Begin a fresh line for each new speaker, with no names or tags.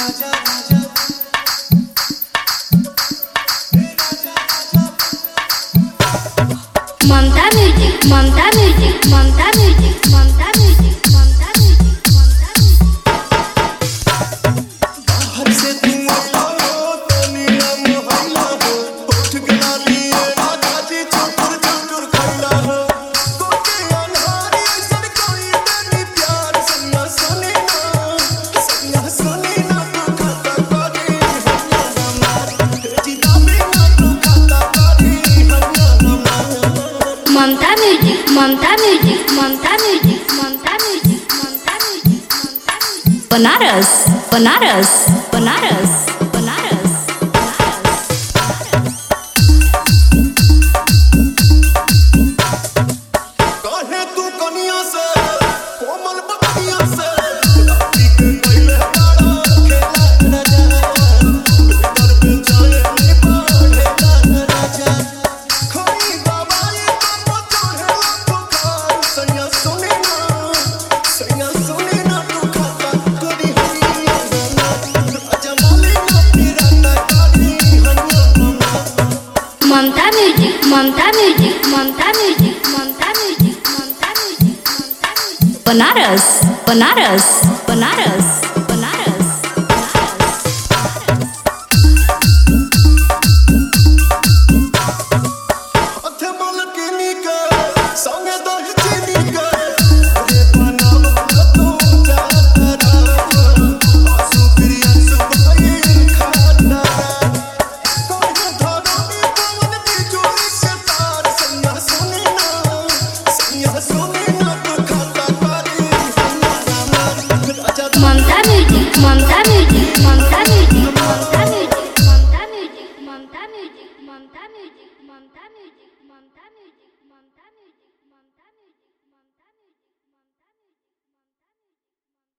Monta Music, Monta Music, Monta Music, Monta Music, Monta Music, Monta Music.
बाहर से तू आया हो तो नीला मोहल्ला हो उठ के ना लिए राजा जी चुटुर चुटुर खैला हो कोके अनहारी सर कोई तेरी प्यार सन्ना सुने ना तू खाता करी हन्ना हमारी जीना में ना तू खाता करी हन्ना हमारी
Monta Music, Monta Music, Monta Music, Monta Music, Monta Music, Monta Music. Banaras, Banaras, Banaras, Banaras, Banaras.
काहे तू कनिया से कोमल बनिया से राती के पहले बड़ा खेला राजा भीतर पे जाए नी पढ़े राजा खोई बाबा ये तो चढ़े पुकार सैया सुने ना तू खाता करी हरिया राजा माली ना पिराता करी हन्ना हमारा
Monta Music, Monta Music, Monta Music, Monta Music, Monta Music, Monta Music. Banaras, Banaras, Banaras.